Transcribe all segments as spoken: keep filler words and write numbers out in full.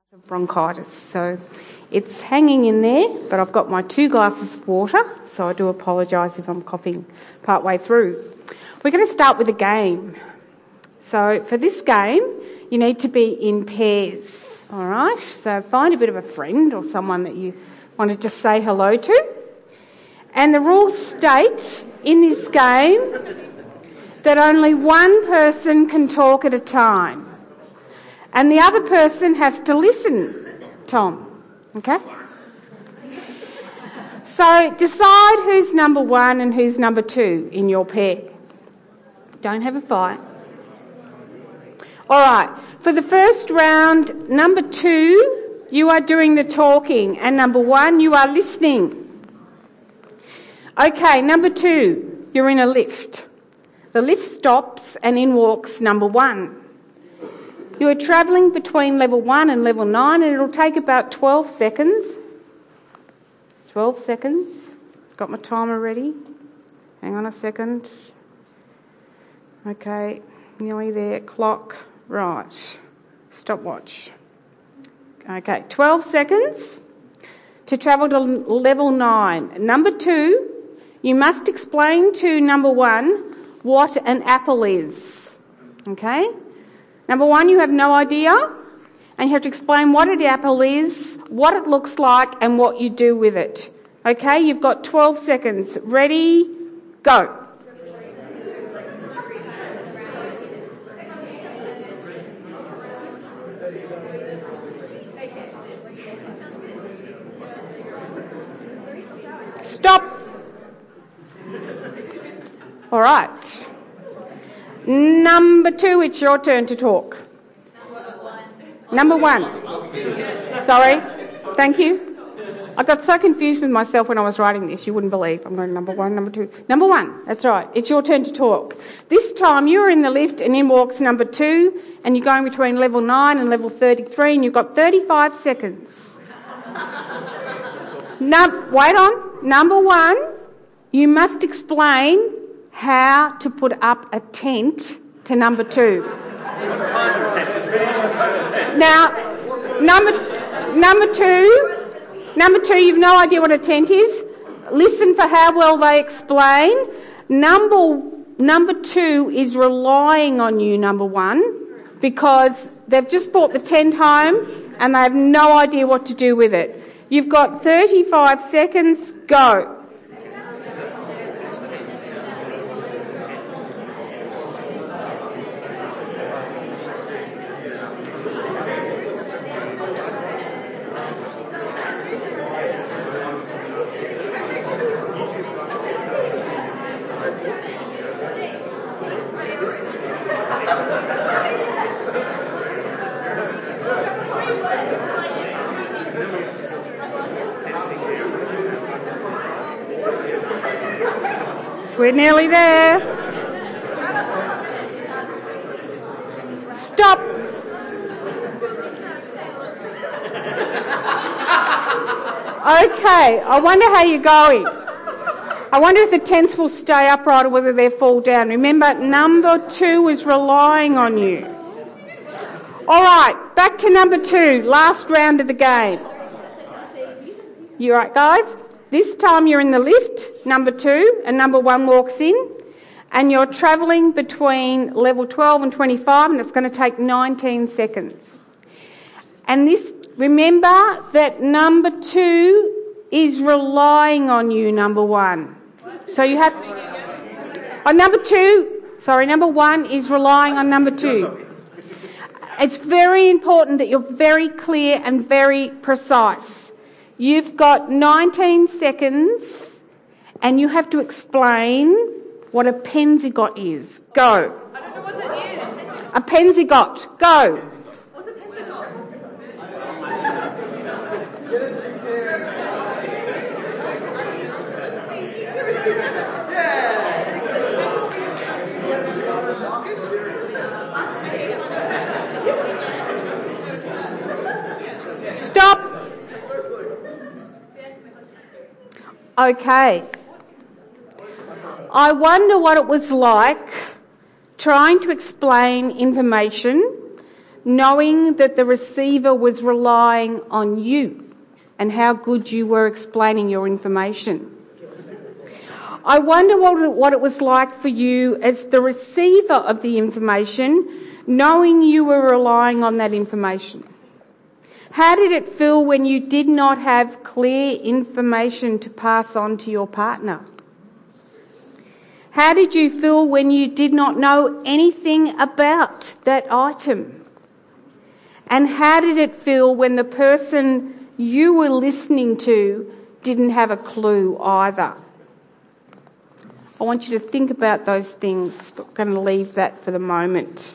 bronchitis, so it's hanging in there, but I've got my two glasses of water, so I do apologise if I'm coughing part way through. We're going to start with a game. So for this game, you need to be in pairs, all right? So find a bit of a friend or someone that you want to just say hello to. And the rules state in this game that only one person can talk at a time. And the other person has to listen, Tom, okay? So decide who's number one and who's number two in your pair. Don't have a fight. All right, for the first round, number two, you are doing the talking, and number one, you are listening. Okay, number two, you're in a lift. The lift stops and in walks number one. You are travelling between level one and level nine, and it'll take about twelve seconds. twelve seconds. Got my timer ready. Hang on a second. Okay, nearly there. Clock. Right. Stopwatch. Okay, twelve seconds to travel to level nine. Number two, you must explain to number one what an apple is. Okay? Number one, you have no idea, and you have to explain what an apple is, what it looks like, and what you do with it. Okay, you've got twelve seconds. Ready? Go. Stop. All right. Number two, it's your turn to talk. Number one. Number one. Sorry. Thank you. I got so confused with myself when I was writing this, you wouldn't believe. I'm going number one, number two. Number one, that's right. It's your turn to talk. This time you're in the lift and in walks number two, and you're going between level nine and level thirty-three, and you've got thirty-five seconds. Num- wait on. Number one, you must explain how to put up a tent to number two. Now, number number two, number two, you've no idea what a tent is. Listen for how well they explain. Number number two is relying on you, number one, because they've just brought the tent home and they have no idea what to do with it. You've got thirty-five seconds. Go. We're nearly there. Stop. Okay, I wonder how you're going. I wonder if the tents will stay upright or whether they fall down. Remember, number two is relying on you. All right, back to number two, last round of the game. You all right, guys? This time you're in the lift, number two, and number one walks in, and you're travelling between level twelve and twenty-five, and it's going to take nineteen seconds. And this, remember that number two is relying on you, number one. So you have, oh, number two, sorry, number one is relying on number two. It's very important that you're very clear and very precise. You've got nineteen seconds and you have to explain what a penzigot is. Go. I don't know what that is. A penzigot. Go. What's a penzigot? Stop. Okay. I wonder what it was like trying to explain information knowing that the receiver was relying on you and how good you were explaining your information. I wonder what it, what it was like for you as the receiver of the information, knowing you were relying on that information. How did it feel when you did not have clear information to pass on to your partner? How did you feel when you did not know anything about that item? And how did it feel when the person you were listening to didn't have a clue either? I want you to think about those things, but I'm going to leave that for the moment.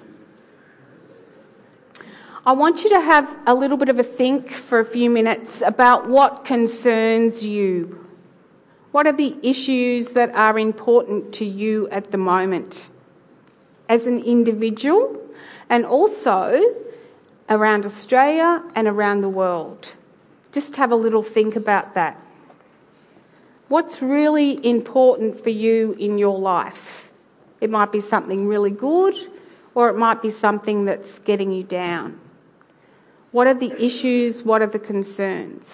I want you to have a little bit of a think for a few minutes about what concerns you. What are the issues that are important to you at the moment as an individual and also around Australia and around the world? Just have a little think about that. What's really important for you in your life? It might be something really good, or it might be something that's getting you down. What are the issues? What are the concerns?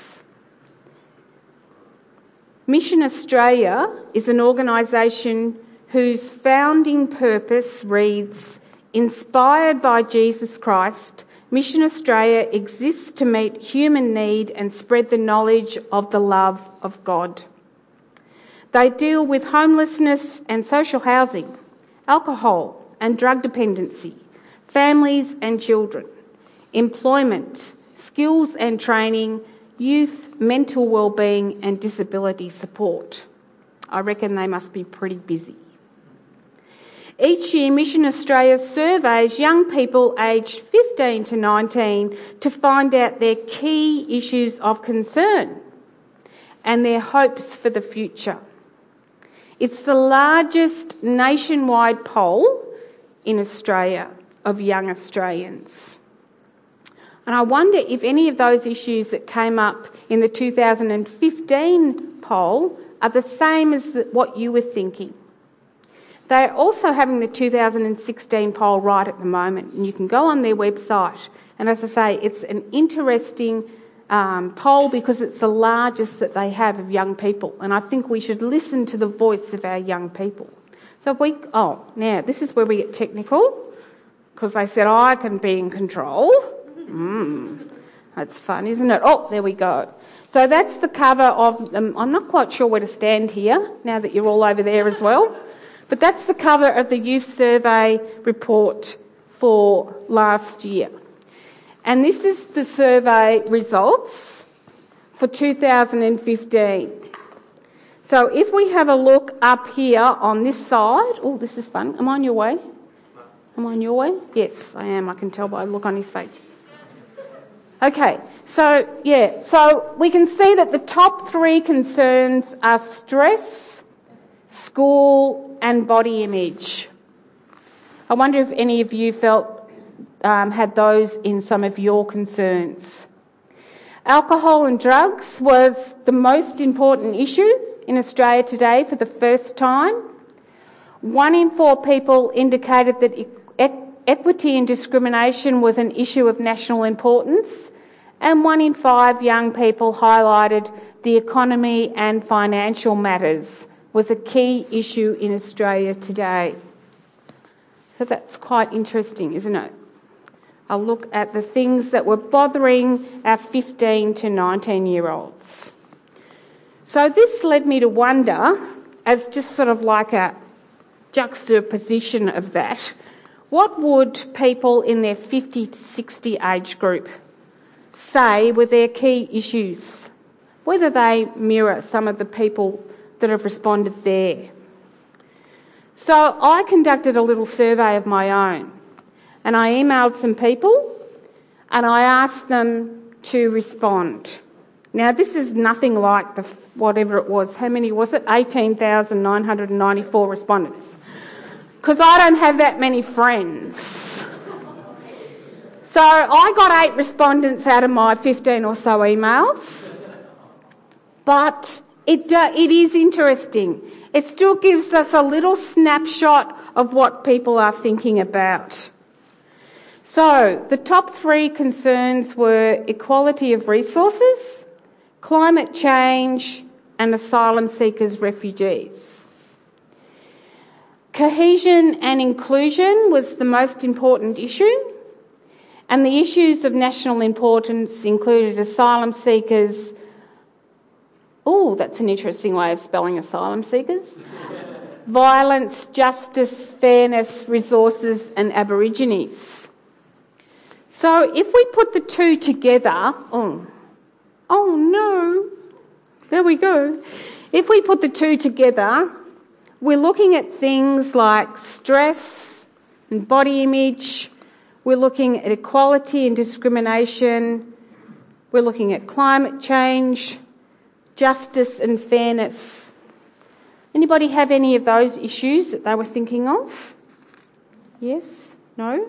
Mission Australia is an organisation whose founding purpose reads, "Inspired by Jesus Christ, Mission Australia exists to meet human need and spread the knowledge of the love of God." They deal with homelessness and social housing, alcohol and drug dependency, families and children, employment, skills and training, youth, mental wellbeing and disability support. I reckon they must be pretty busy. Each year, Mission Australia surveys young people aged fifteen to nineteen to find out their key issues of concern and their hopes for the future. It's the largest nationwide poll in Australia of young Australians. And I wonder if any of those issues that came up in the two thousand fifteen poll are the same as what you were thinking. They're also having the two thousand sixteen poll right at the moment, and you can go on their website. And as I say, it's an interesting um, poll because it's the largest that they have of young people. And I think we should listen to the voice of our young people. So if we, oh, now this is where we get technical, because they said, oh, I can be in control. Mm, that's fun, isn't it? Oh, there we go. So that's the cover of, um, I'm not quite sure where to stand here, now that you're all over there as well. But that's the cover of the Youth Survey report for last year. And this is the survey results for two thousand fifteen. So if we have a look up here on this side, oh, this is fun. Am I on your way? Am I on your way? Yes, I am. I can tell by the look on his face. Okay, so yeah, so we can see that the top three concerns are stress, school and body image. I wonder if any of you felt um, had those in some of your concerns. Alcohol and drugs was the most important issue in Australia today for the first time. One in four people indicated that e- equity and discrimination was an issue of national importance, and one in five young people highlighted the economy and financial matters was a key issue in Australia today. So that's quite interesting, isn't it? I'll look at the things that were bothering our fifteen to nineteen year olds. So this led me to wonder, as just sort of like a juxtaposition of that, what would people in their fifty to sixty age group say were their key issues? Whether they mirror some of the people that have responded there. So I conducted a little survey of my own, and I emailed some people and I asked them to respond. Now this is nothing like the whatever it was. How many was it? eighteen thousand nine hundred ninety-four respondents. Because I don't have that many friends. So I got eight respondents out of my fifteen or so emails. But it, uh, it is interesting. It still gives us a little snapshot of what people are thinking about. So the top three concerns were equality of resources, climate change, and asylum seekers, refugees. Cohesion and inclusion was the most important issue, and the issues of national importance included asylum seekers. Oh, that's an interesting way of spelling asylum seekers. Violence, justice, fairness, resources, and Aborigines. So if we put the two together, oh, oh no, there we go. If we put the two together, we're looking at things like stress and body image. We're looking at equality and discrimination. We're looking at climate change, justice and fairness. Anybody have any of those issues that they were thinking of? Yes? No?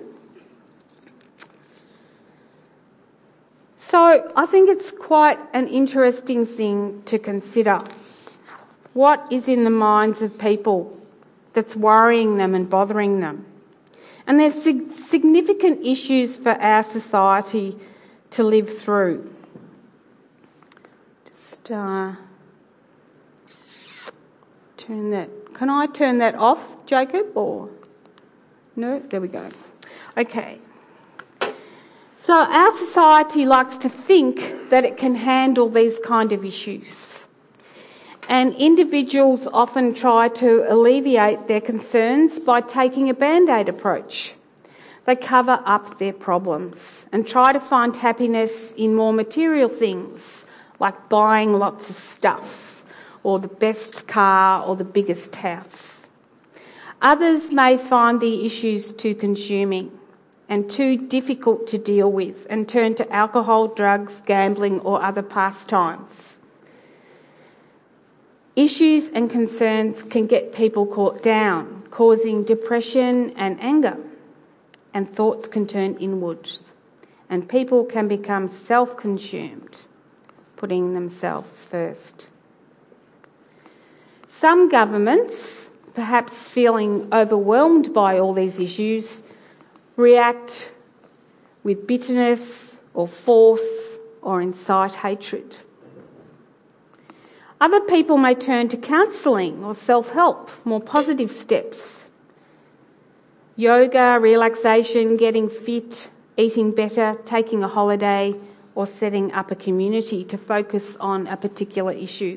So I think it's quite an interesting thing to consider. What is in the minds of people that's worrying them and bothering them? And there's sig- significant issues for our society to live through. Just uh, turn that. Can I turn that off, Jacob? Or no? There we go. Okay. So our society likes to think that it can handle these kind of issues. And individuals often try to alleviate their concerns by taking a band-aid approach. They cover up their problems and try to find happiness in more material things, like buying lots of stuff, or the best car, or the biggest house. Others may find the issues too consuming and too difficult to deal with and turn to alcohol, drugs, gambling, or other pastimes. Issues and concerns can get people caught down, causing depression and anger, and thoughts can turn inwards, and people can become self-consumed, putting themselves first. Some governments, perhaps feeling overwhelmed by all these issues, react with bitterness or force or incite hatred. Other people may turn to counselling or self-help, more positive steps. Yoga, relaxation, getting fit, eating better, taking a holiday, or setting up a community to focus on a particular issue.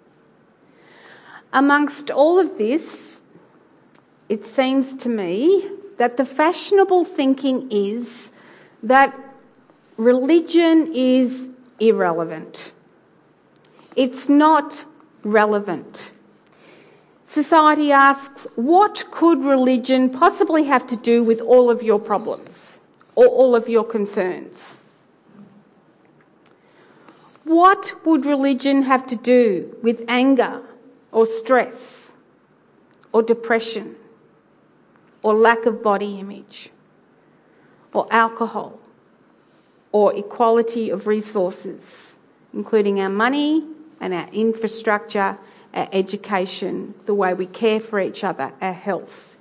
Amongst all of this, it seems to me that the fashionable thinking is that religion is irrelevant. It's not relevant. Society asks, what could religion possibly have to do with all of your problems or all of your concerns? What would religion have to do with anger or stress or depression or lack of body image or alcohol or equality of resources, including our money and our infrastructure, our education, the way we care for each other, our health?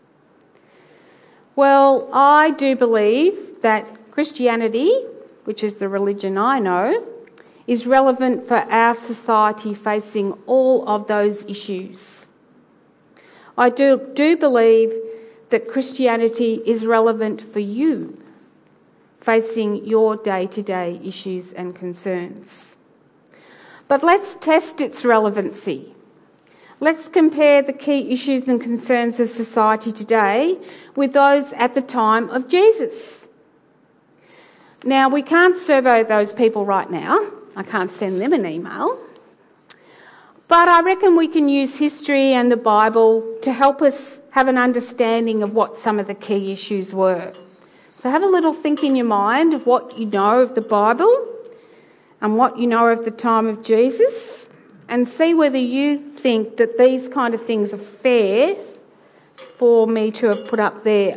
Well, I do believe that Christianity, which is the religion I know, is relevant for our society facing all of those issues. I do, do believe that Christianity is relevant for you facing your day-to-day issues and concerns. But let's test its relevancy. Let's compare the key issues and concerns of society today with those at the time of Jesus. Now, we can't survey those people right now. I can't send them an email. But I reckon we can use history and the Bible to help us have an understanding of what some of the key issues were. So have a little think in your mind of what you know of the Bible and what you know of the time of Jesus, and see whether you think that these kind of things are fair for me to have put up there.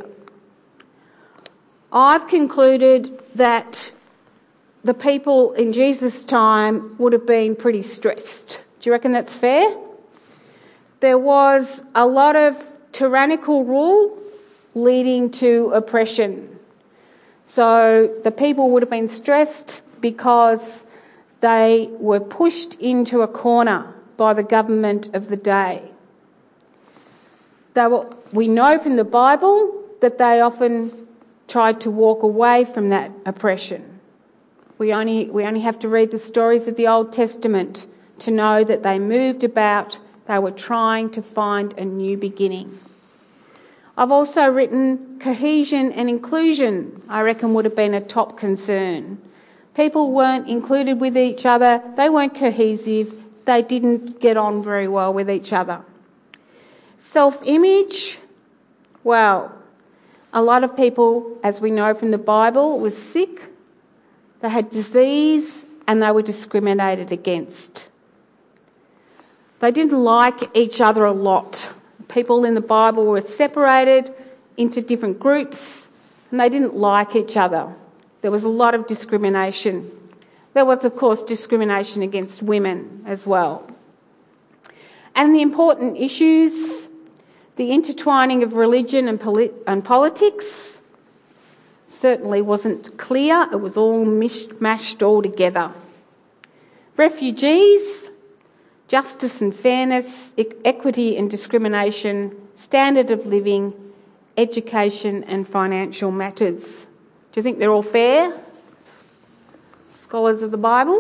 I've concluded that the people in Jesus' time would have been pretty stressed. Do you reckon that's fair? There was a lot of tyrannical rule leading to oppression. So the people would have been stressed because they were pushed into a corner by the government of the day. They were, we know from the Bible that they often tried to walk away from that oppression. We only, we only have to read the stories of the Old Testament to know that they moved about, they were trying to find a new beginning. I've also written cohesion and inclusion, I reckon would have been a top concern. People weren't included with each other, they weren't cohesive, they didn't get on very well with each other. Self-image, well, a lot of people, as we know from the Bible, were sick, they had disease and they were discriminated against. They didn't like each other a lot. People in the Bible were separated into different groups and they didn't like each other. There was a lot of discrimination. There was, of course, discrimination against women as well. And the important issues, the intertwining of religion and, polit- and politics certainly wasn't clear. It was all mashed all together. Refugees, justice and fairness, e- equity and discrimination, standard of living, education and financial matters. Do you think they're all fair? Scholars of the Bible?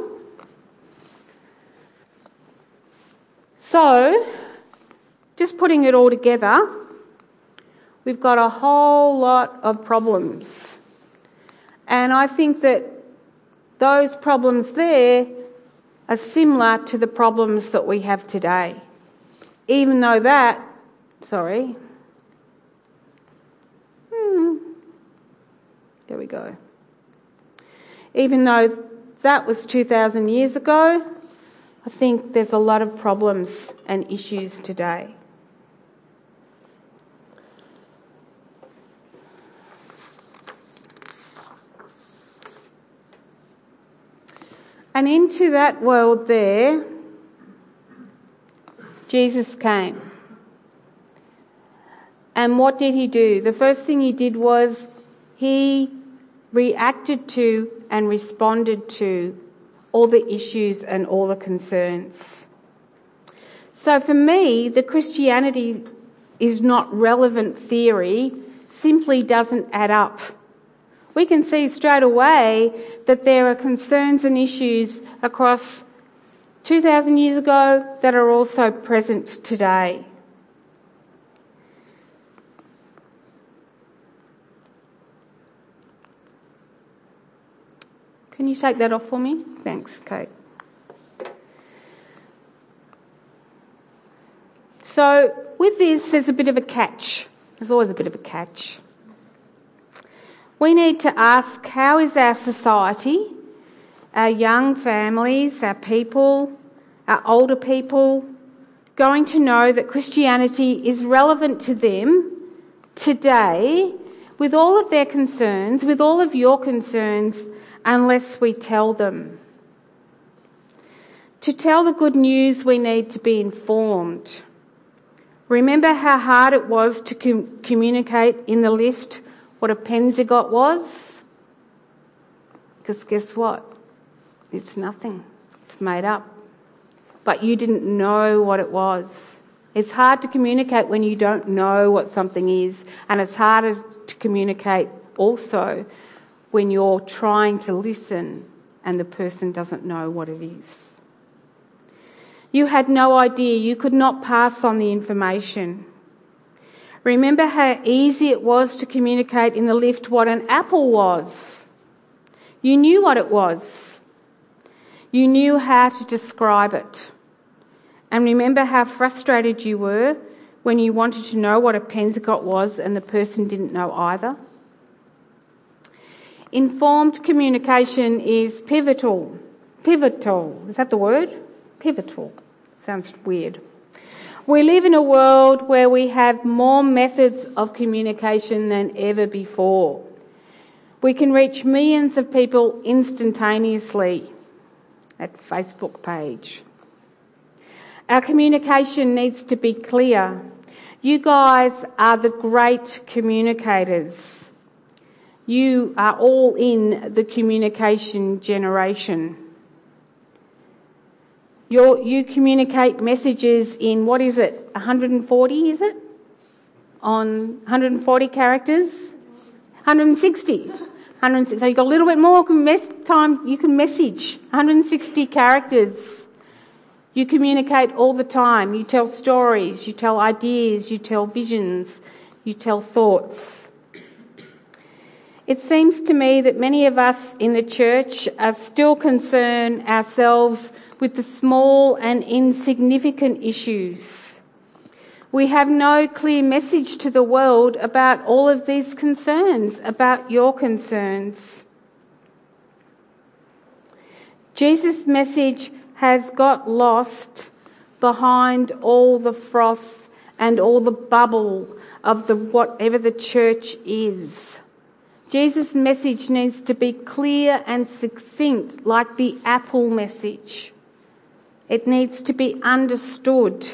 So, just putting it all together, we've got a whole lot of problems. And I think that those problems there are similar to the problems that we have today. Even though that, sorry, hmm, there we go. Even though that was two thousand years ago, I think there's a lot of problems and issues today. And into that world there, Jesus came. And what did he do? The first thing he did was he reacted to and responded to all the issues and all the concerns. So for me, the Christianity is not relevant theory, simply doesn't add up. We can see straight away that there are concerns and issues across two thousand years ago that are also present today. Can you take that off for me? Thanks, Kate. So with this, there's a bit of a catch. There's always a bit of a catch. We need to ask, how is our society, our young families, our people, our older people, going to know that Christianity is relevant to them today with all of their concerns, with all of your concerns, unless we tell them? To tell the good news, we need to be informed. Remember how hard it was to com- communicate in the lift what a penzigot was? Because guess what? It's nothing. It's made up. But you didn't know what it was. It's hard to communicate when you don't know what something is, and it's harder to communicate also when you're trying to listen and the person doesn't know what it is. You had no idea. You could not pass on the information. Remember how easy it was to communicate in the lift what an apple was. You knew what it was. You knew how to describe it. And remember how frustrated you were when you wanted to know what a penzigot was and the person didn't know either. Informed communication is pivotal. Pivotal. Is that the word? Pivotal. Sounds weird. We live in a world where we have more methods of communication than ever before. We can reach millions of people instantaneously at the Facebook page. Our communication needs to be clear. You guys are the great communicators. You are all in the communication generation. You're, you communicate messages in, what is it, one hundred forty, is it? On one hundred forty characters? one hundred sixty. one hundred sixty. So you've got a little bit more time you can message. one hundred sixty characters. You communicate all the time. You tell stories, you tell ideas, you tell visions, you tell thoughts. It seems to me that many of us in the church are still concerned ourselves with the small and insignificant issues. We have no clear message to the world about all of these concerns, about your concerns. Jesus' message has got lost behind all the froth and all the bubble of the whatever the church is. Jesus' message needs to be clear and succinct, like the Apple message. It needs to be understood.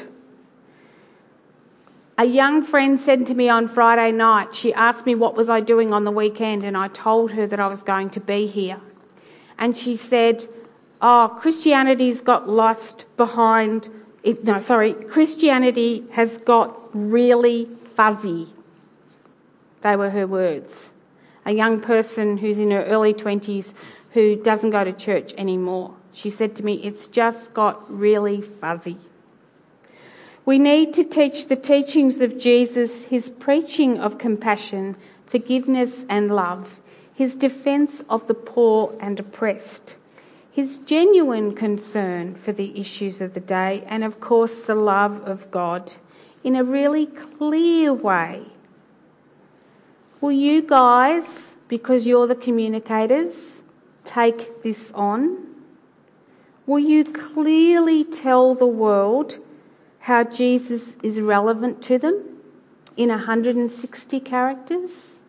A young friend said to me on Friday night, she asked me what was I doing on the weekend, and I told her that I was going to be here. And she said, oh, Christianity's got lost behind it. No, sorry, Christianity has got really fuzzy. They were her words. A young person who's in her early twenties who doesn't go to church anymore. She said to me, it's just got really fuzzy. We need to teach the teachings of Jesus, his preaching of compassion, forgiveness and love, his defence of the poor and oppressed, his genuine concern for the issues of the day, and of course the love of God in a really clear way. Will you guys, because you're the communicators, take this on? Will you clearly tell the world how Jesus is relevant to them in one hundred sixty characters?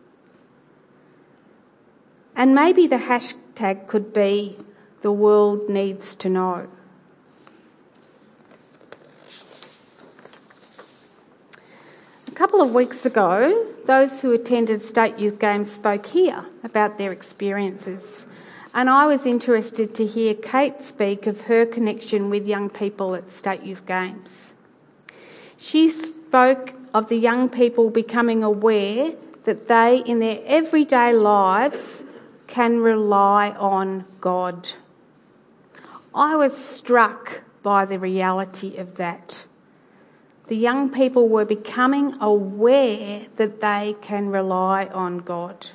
And maybe the hashtag could be, the world needs to know. A couple of weeks ago, those who attended State Youth Games spoke here about their experiences. And I was interested to hear Kate speak of her connection with young people at State Youth Games. She spoke of the young people becoming aware that they, in their everyday lives, can rely on God. I was struck by the reality of that. The young people were becoming aware that they can rely on God.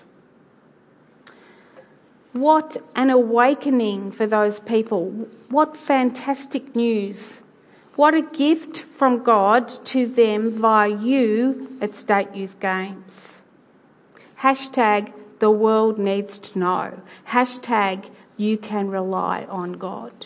What an awakening for those people. What fantastic news. What a gift from God to them via you at State Youth Games. Hashtag the world needs to know. Hashtag you can rely on God.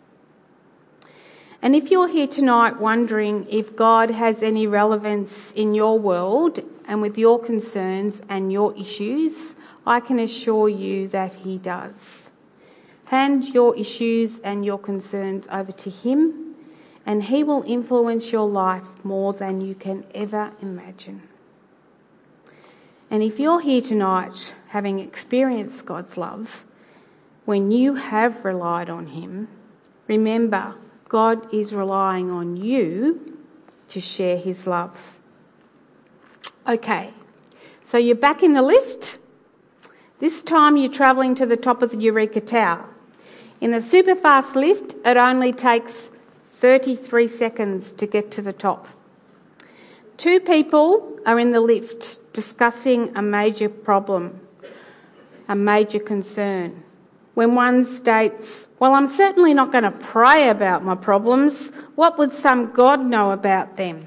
And if you're here tonight wondering if God has any relevance in your world and with your concerns and your issues, I can assure you that he does. Hand your issues and your concerns over to him, and he will influence your life more than you can ever imagine. And if you're here tonight having experienced God's love, when you have relied on him, remember, God is relying on you to share his love. Okay, so you're back in the lift. This time you're travelling to the top of the Eureka Tower. In the super fast lift, it only takes thirty-three seconds to get to the top. Two people are in the lift discussing a major problem, a major concern. When one states, well, I'm certainly not going to pray about my problems. What would some God know about them?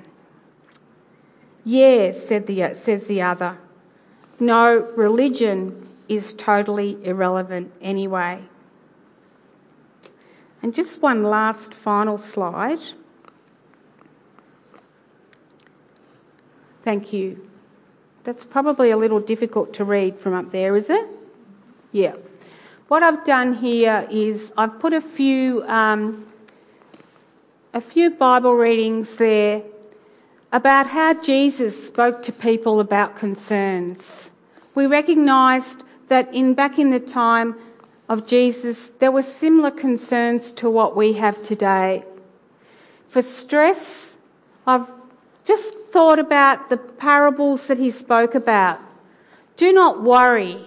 Yes, said the, says the other. No, religion is totally irrelevant anyway. And just one last final slide. Thank you. That's probably a little difficult to read from up there, is it? Yeah. What I've done here is I've put a few um, a few Bible readings there about how Jesus spoke to people about concerns. We recognised that in back in the time of Jesus, there were similar concerns to what we have today. For stress, I've just thought about the parables that he spoke about. Do not worry.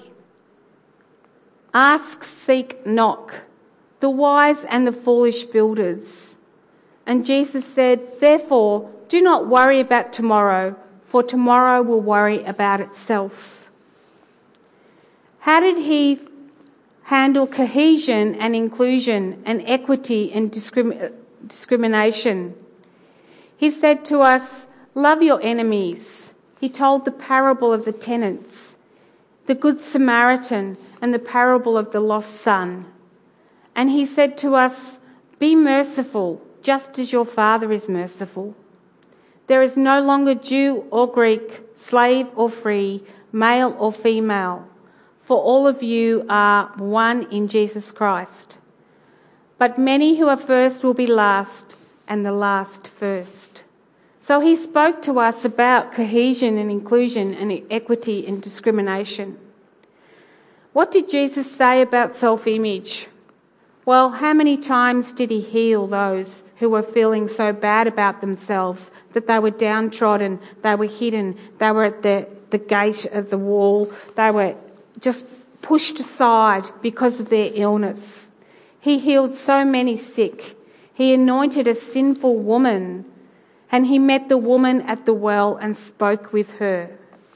Ask, seek, knock. The wise and the foolish builders. And Jesus said, therefore, do not worry about tomorrow, for tomorrow will worry about itself. How did he handle cohesion and inclusion and equity and discrim- discrimination? He said to us, love your enemies. He told the parable of the tenants, the Good Samaritan, and the parable of the lost son. And he said to us, be merciful, just as your Father is merciful. There is no longer Jew or Greek, slave or free, male or female, for all of you are one in Jesus Christ. But many who are first will be last, and the last first. So he spoke to us about cohesion and inclusion and equity and discrimination. What did Jesus say about self-image? Well, how many times did he heal those who were feeling so bad about themselves that they were downtrodden, they were hidden, they were at the, the gate of the wall, they were just pushed aside because of their illness? He healed so many sick. He anointed a sinful woman, and he met the woman at the well and spoke with her.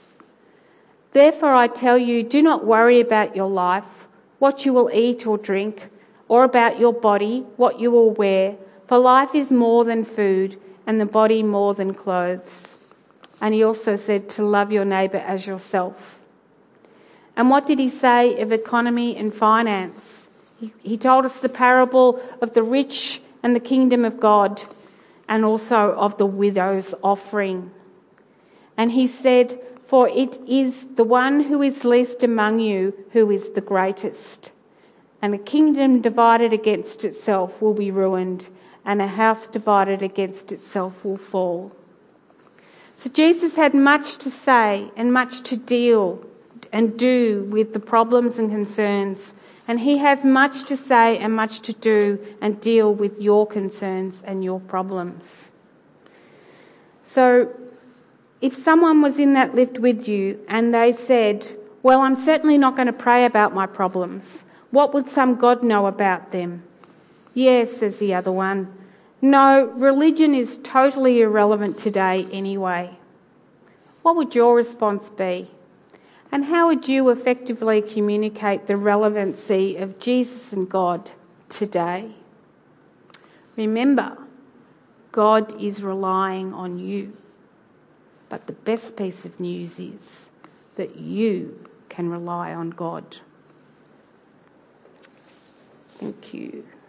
Therefore I tell you, do not worry about your life, what you will eat or drink, or about your body, what you will wear, for life is more than food, and the body more than clothes. And he also said to love your neighbour as yourself. And what did he say of economy and finance? He, he told us the parable of the rich and the kingdom of God, and also of the widow's offering. And he said, for it is the one who is least among you who is the greatest. And a kingdom divided against itself will be ruined, and a house divided against itself will fall. So Jesus had much to say and much to deal and do with the problems and concerns. And he has much to say and much to do and deal with your concerns and your problems. So if someone was in that lift with you and they said, well, I'm certainly not going to pray about my problems. What would some God know about them? Yes, says the other one. No, religion is totally irrelevant today anyway. What would your response be? And how would you effectively communicate the relevancy of Jesus and God today? Remember, God is relying on you. But the best piece of news is that you can rely on God. Thank you.